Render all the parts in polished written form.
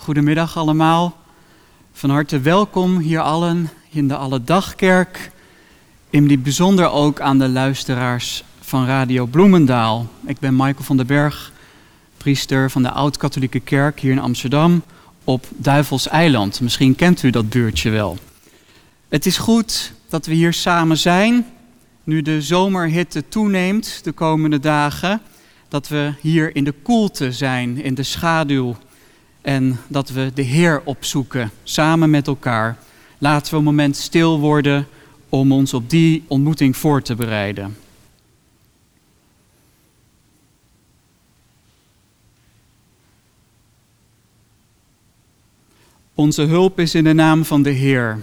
Goedemiddag allemaal. Van harte welkom hier allen in de Alledagkerk. In het bijzonder ook aan de luisteraars van Radio Bloemendaal. Ik ben Michael van den Berg, priester van de Oud-Katholieke Kerk hier in Amsterdam op Duivelseiland. Misschien kent u dat buurtje wel. Het is goed dat we hier samen zijn, nu de zomerhitte toeneemt de komende dagen. Dat we hier in de koelte zijn, in de schaduw. En dat we de Heer opzoeken, samen met elkaar. Laten we een moment stil worden om ons op die ontmoeting voor te bereiden. Onze hulp is in de naam van de Heer,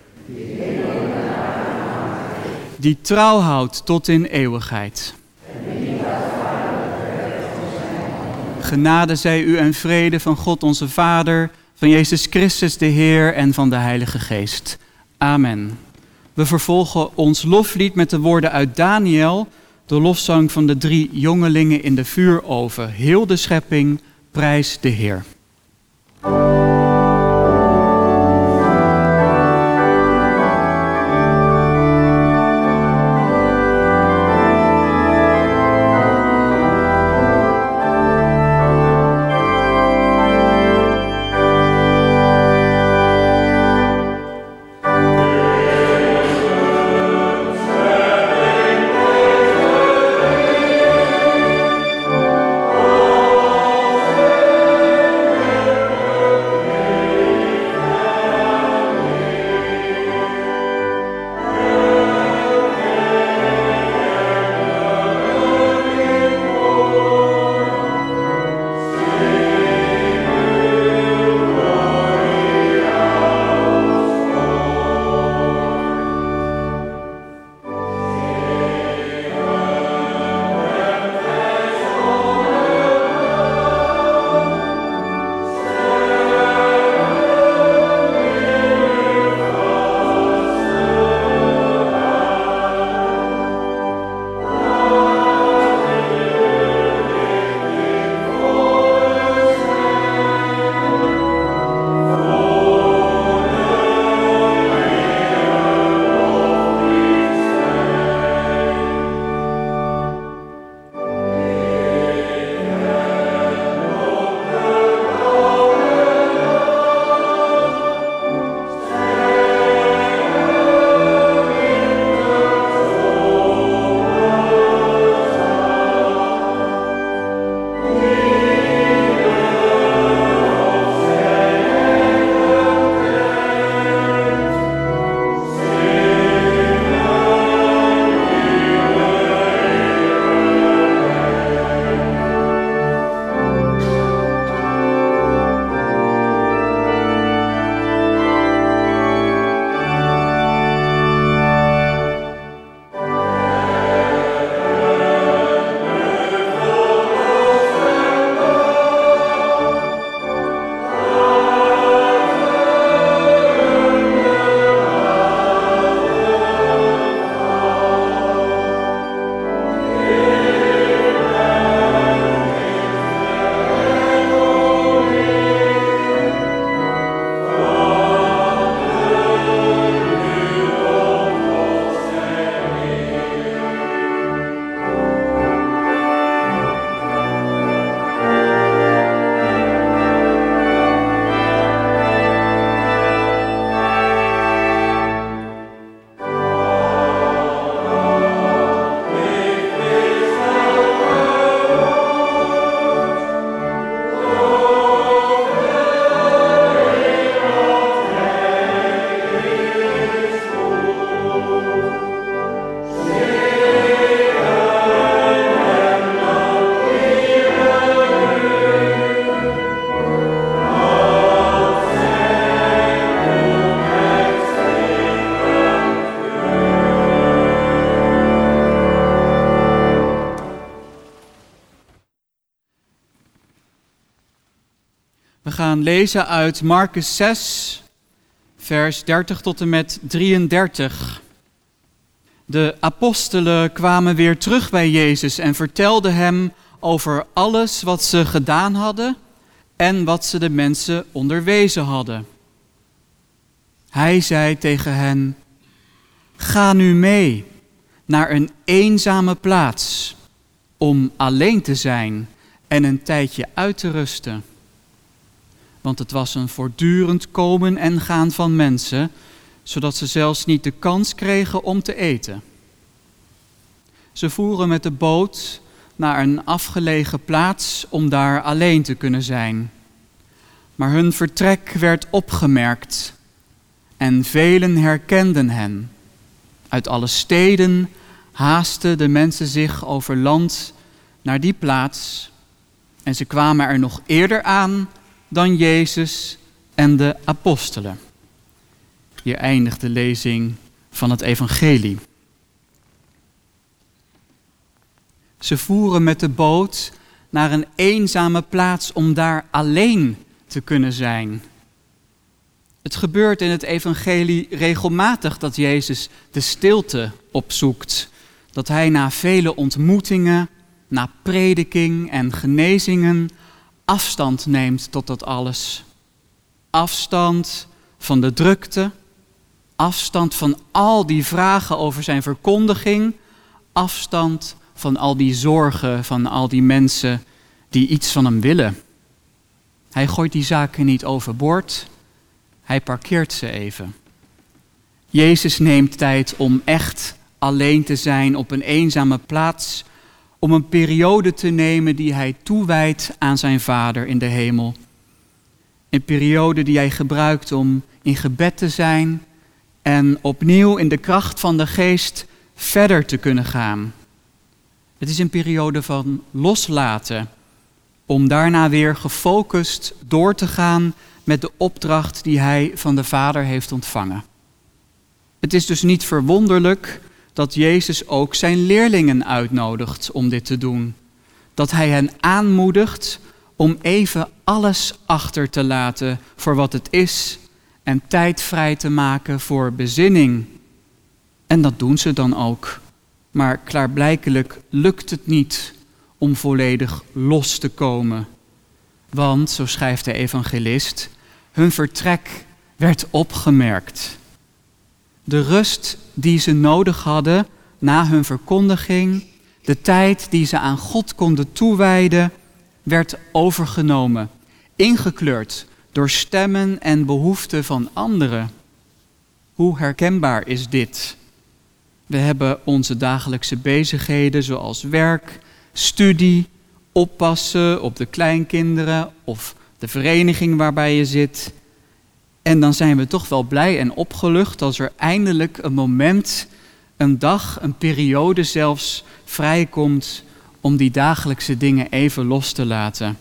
die trouw houdt tot in eeuwigheid. Genade zij u en vrede van God onze Vader, van Jezus Christus de Heer en van de Heilige Geest. Amen. We vervolgen ons loflied met de woorden uit Daniel, de lofzang van de 3 jongelingen in de vuuroven. Heel de schepping, prijs de Heer. We gaan lezen uit Marcus 6, vers 30 tot en met 33. De apostelen kwamen weer terug bij Jezus en vertelden hem over alles wat ze gedaan hadden. en wat ze de mensen onderwezen hadden. Hij zei tegen hen: ga nu mee naar een eenzame plaats om alleen te zijn en een tijdje uit te rusten. Want het was een voortdurend komen en gaan van mensen, zodat ze zelfs niet de kans kregen om te eten. Ze voeren met de boot naar een afgelegen plaats om daar alleen te kunnen zijn. Maar hun vertrek werd opgemerkt en velen herkenden hen. Uit alle steden haasten de mensen zich over land naar die plaats en ze kwamen er nog eerder aan dan Jezus en de apostelen. Hier eindigt de lezing van het evangelie. Ze voeren met de boot naar een eenzame plaats om daar alleen te kunnen zijn. Het gebeurt in het evangelie regelmatig dat Jezus de stilte opzoekt. Dat hij na vele ontmoetingen, na prediking en genezingen afstand neemt tot dat alles. Afstand van de drukte, afstand van al die vragen over zijn verkondiging, afstand van al die zorgen van al die mensen die iets van hem willen. Hij gooit die zaken niet overboord, hij parkeert ze even. Jezus neemt tijd om echt alleen te zijn op een eenzame plaats, om een periode te nemen die hij toewijdt aan zijn Vader in de hemel. Een periode die hij gebruikt om in gebed te zijn en opnieuw in de kracht van de Geest verder te kunnen gaan. Het is een periode van loslaten, om daarna weer gefocust door te gaan met de opdracht die hij van de Vader heeft ontvangen. Het is dus niet verwonderlijk dat Jezus ook zijn leerlingen uitnodigt om dit te doen. Dat hij hen aanmoedigt om even alles achter te laten voor wat het is en tijd vrij te maken voor bezinning. En dat doen ze dan ook. Maar klaarblijkelijk lukt het niet om volledig los te komen. Want, zo schrijft de evangelist, hun vertrek werd opgemerkt. De rust die ze nodig hadden na hun verkondiging, de tijd die ze aan God konden toewijden, werd overgenomen, ingekleurd door stemmen en behoeften van anderen. Hoe herkenbaar is dit? We hebben onze dagelijkse bezigheden zoals werk, studie, oppassen op de kleinkinderen of de vereniging waarbij je zit. En dan zijn we toch wel blij en opgelucht als er eindelijk een moment, een dag, een periode zelfs vrijkomt om die dagelijkse dingen even los te laten.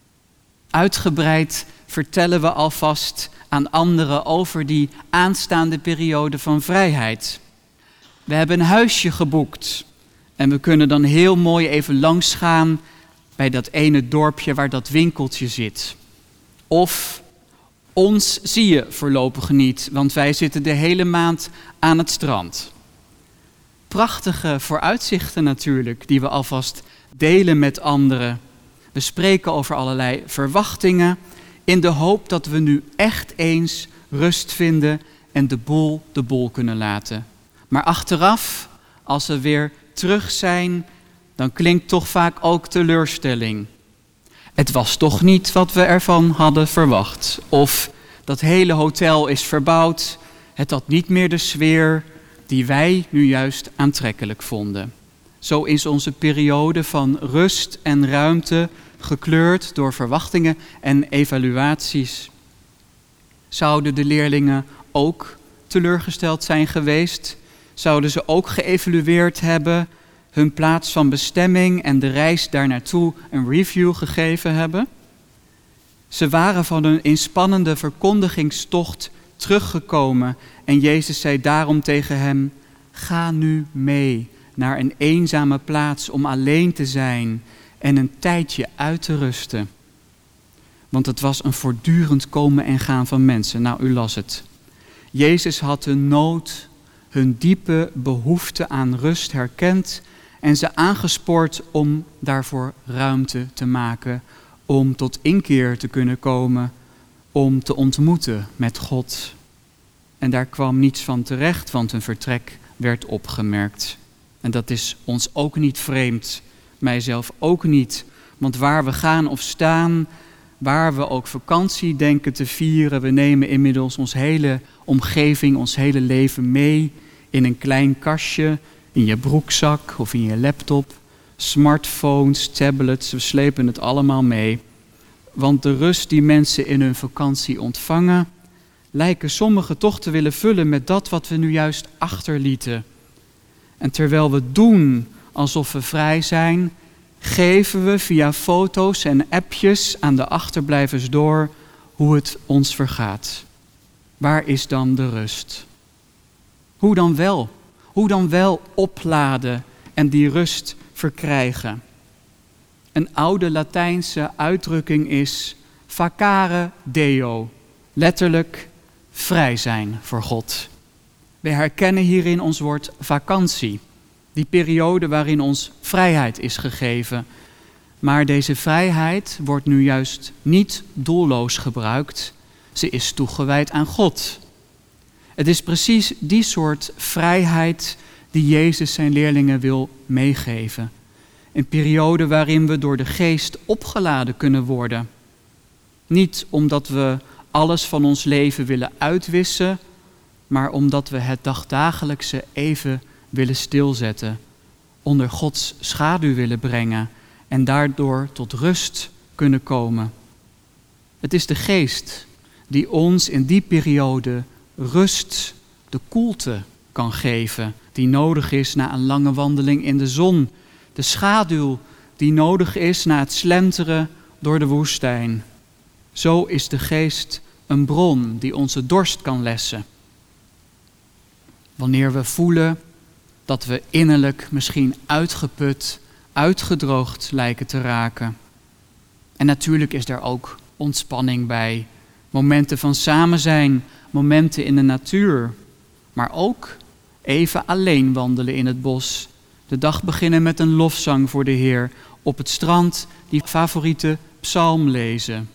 Uitgebreid vertellen we alvast aan anderen over die aanstaande periode van vrijheid. We hebben een huisje geboekt en we kunnen dan heel mooi even langsgaan bij dat ene dorpje waar dat winkeltje zit. Of ons zie je voorlopig niet, want wij zitten de hele maand aan het strand. Prachtige vooruitzichten natuurlijk, die we alvast delen met anderen. We spreken over allerlei verwachtingen in de hoop dat we nu echt eens rust vinden en de boel kunnen laten. Maar achteraf, als we weer terug zijn, dan klinkt toch vaak ook teleurstelling. Het was toch niet wat we ervan hadden verwacht. Of dat hele hotel is verbouwd, het had niet meer de sfeer die wij nu juist aantrekkelijk vonden. Zo is onze periode van rust en ruimte gekleurd door verwachtingen en evaluaties. Zouden de leerlingen ook teleurgesteld zijn geweest? Zouden ze ook geëvalueerd hebben, hun plaats van bestemming en de reis daarnaartoe een review gegeven hebben? Ze waren van hun inspannende verkondigingstocht teruggekomen en Jezus zei daarom tegen hem: ga nu mee naar een eenzame plaats om alleen te zijn en een tijdje uit te rusten. Want het was een voortdurend komen en gaan van mensen. Nou, u las het. Jezus had hun nood, hun diepe behoefte aan rust herkend en ze aangespoord om daarvoor ruimte te maken, om tot inkeer te kunnen komen, om te ontmoeten met God. En daar kwam niets van terecht, want een vertrek werd opgemerkt. En dat is ons ook niet vreemd, mijzelf ook niet. Want waar we gaan of staan, waar we ook vakantie denken te vieren, we nemen inmiddels ons hele omgeving, ons hele leven mee in een klein kastje, in je broekzak of in je laptop, smartphones, tablets, we slepen het allemaal mee. Want de rust die mensen in hun vakantie ontvangen, lijken sommigen toch te willen vullen met dat wat we nu juist achterlieten. En terwijl we doen alsof we vrij zijn, geven we via foto's en appjes aan de achterblijvers door hoe het ons vergaat. Waar is dan de rust? Hoe dan wel? Hoe dan wel opladen en die rust verkrijgen? Een oude Latijnse uitdrukking is vacare Deo, letterlijk vrij zijn voor God. We herkennen hierin ons woord vakantie, die periode waarin ons vrijheid is gegeven. Maar deze vrijheid wordt nu juist niet doelloos gebruikt, ze is toegewijd aan God. Het is precies die soort vrijheid die Jezus zijn leerlingen wil meegeven. Een periode waarin we door de geest opgeladen kunnen worden. Niet omdat we alles van ons leven willen uitwissen, maar omdat we het dagdagelijkse even willen stilzetten, onder Gods schaduw willen brengen en daardoor tot rust kunnen komen. Het is de geest die ons in die periode rust, de koelte kan geven, die nodig is na een lange wandeling in de zon, de schaduw die nodig is na het slenteren door de woestijn. Zo is de geest een bron die onze dorst kan lessen. Wanneer we voelen dat we innerlijk misschien uitgeput, uitgedroogd lijken te raken. En natuurlijk is er ook ontspanning bij. Momenten van samen zijn, momenten in de natuur. Maar ook even alleen wandelen in het bos. De dag beginnen met een lofzang voor de Heer. Op het strand die favoriete psalm lezen.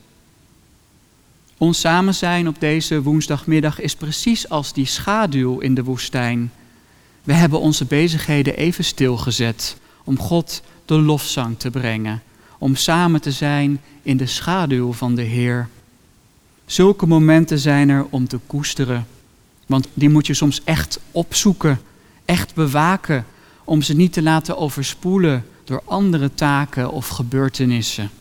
Ons samen zijn op deze woensdagmiddag is precies als die schaduw in de woestijn. We hebben onze bezigheden even stilgezet om God de lofzang te brengen. Om samen te zijn in de schaduw van de Heer. Zulke momenten zijn er om te koesteren. Want die moet je soms echt opzoeken, echt bewaken. Om ze niet te laten overspoelen door andere taken of gebeurtenissen.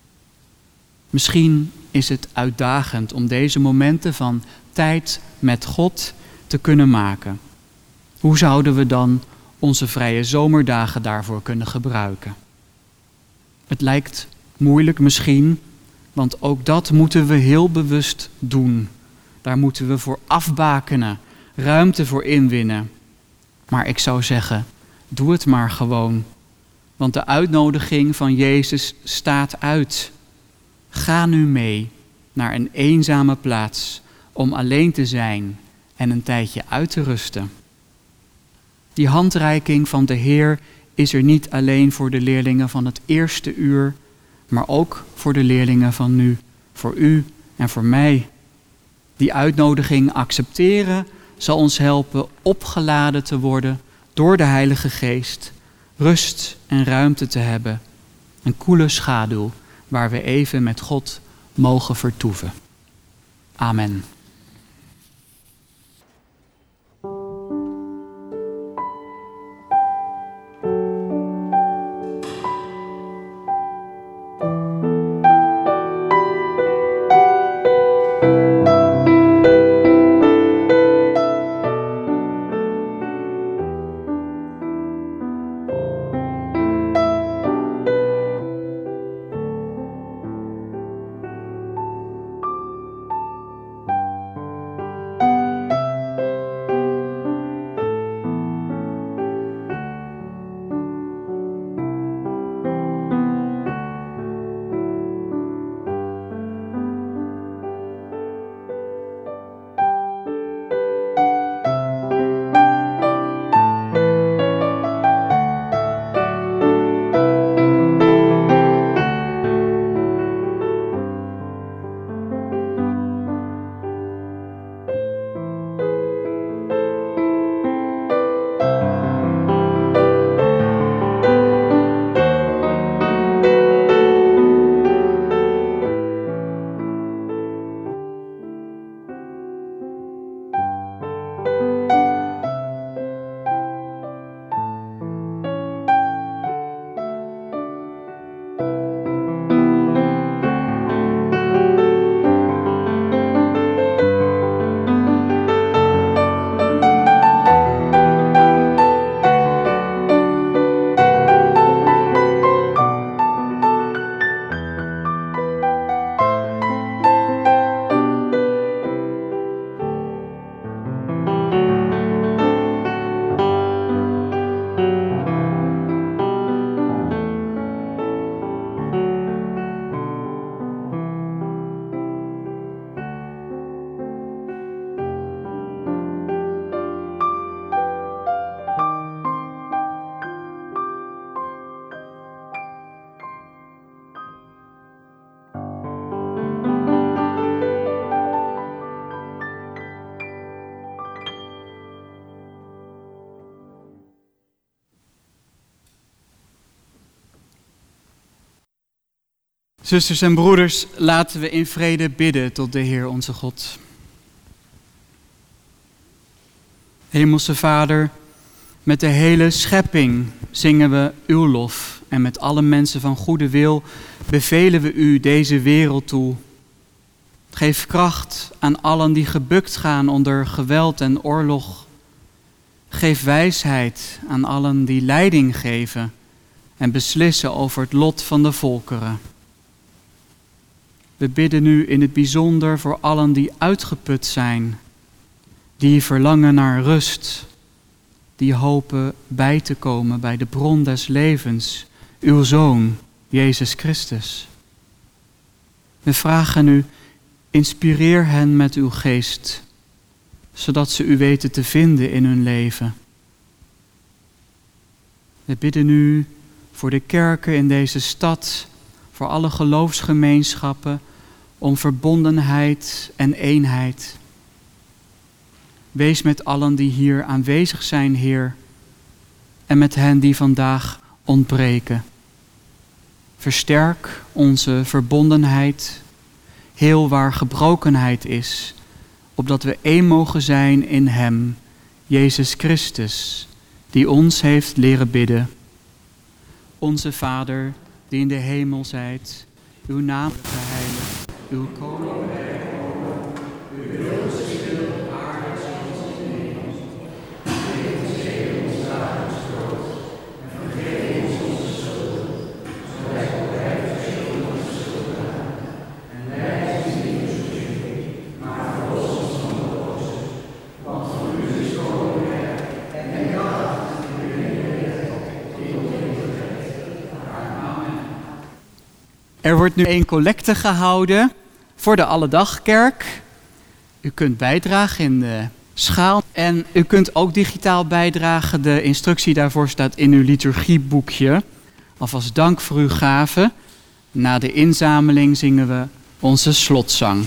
Misschien is het uitdagend om deze momenten van tijd met God te kunnen maken. Hoe zouden we dan onze vrije zomerdagen daarvoor kunnen gebruiken? Het lijkt moeilijk misschien, want ook dat moeten we heel bewust doen. Daar moeten we voor afbakenen, ruimte voor inwinnen. Maar ik zou zeggen, doe het maar gewoon. Want de uitnodiging van Jezus staat uit. Ga nu mee naar een eenzame plaats om alleen te zijn en een tijdje uit te rusten. Die handreiking van de Heer is er niet alleen voor de leerlingen van het eerste uur, maar ook voor de leerlingen van nu, voor u en voor mij. Die uitnodiging accepteren zal ons helpen opgeladen te worden door de Heilige Geest, rust en ruimte te hebben, een koele schaduw waar we even met God mogen vertoeven. Amen. Zusters en broeders, laten we in vrede bidden tot de Heer onze God. Hemelse Vader, met de hele schepping zingen we uw lof en met alle mensen van goede wil bevelen we u deze wereld toe. Geef kracht aan allen die gebukt gaan onder geweld en oorlog. Geef wijsheid aan allen die leiding geven en beslissen over het lot van de volkeren. We bidden nu in het bijzonder voor allen die uitgeput zijn, die verlangen naar rust, die hopen bij te komen bij de bron des levens, uw Zoon, Jezus Christus. We vragen u, inspireer hen met uw geest, zodat ze u weten te vinden in hun leven. We bidden u voor de kerken in deze stad, voor alle geloofsgemeenschappen, om verbondenheid en eenheid. Wees met allen die hier aanwezig zijn, Heer, en met hen die vandaag ontbreken. Versterk onze verbondenheid, heel waar gebrokenheid is, opdat we één mogen zijn in Hem, Jezus Christus, die ons heeft leren bidden. Onze Vader, die in de hemel zijt, uw naam geheiligd, uw koninkrijk komen, uw wil geschieden op aarde zoals in de hemel. Geef ons heden ons dagelijks brood en vergeef ons onze schulden, zoals ook wij vergeven onze schuldenaren. En leid ons niet in verzoeking, maar verlos ons van de boze. Want van u is het koninkrijk en de kracht en de heerlijkheid die tot in eeuwigheid. Amen. Er wordt nu een collecte gehouden voor de Alledagkerk. U kunt bijdragen in de schaal en u kunt ook digitaal bijdragen. De instructie daarvoor staat in uw liturgieboekje. Alvast dank voor uw gave. Na de inzameling zingen we onze slotzang.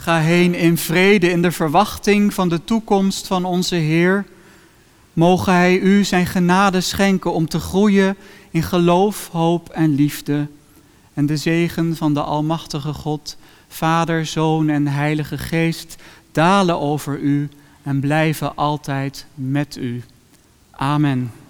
Ga heen in vrede in de verwachting van de toekomst van onze Heer. Mogen Hij u zijn genade schenken om te groeien in geloof, hoop en liefde. En de zegen van de Almachtige God, Vader, Zoon en Heilige Geest dalen over u en blijven altijd met u. Amen.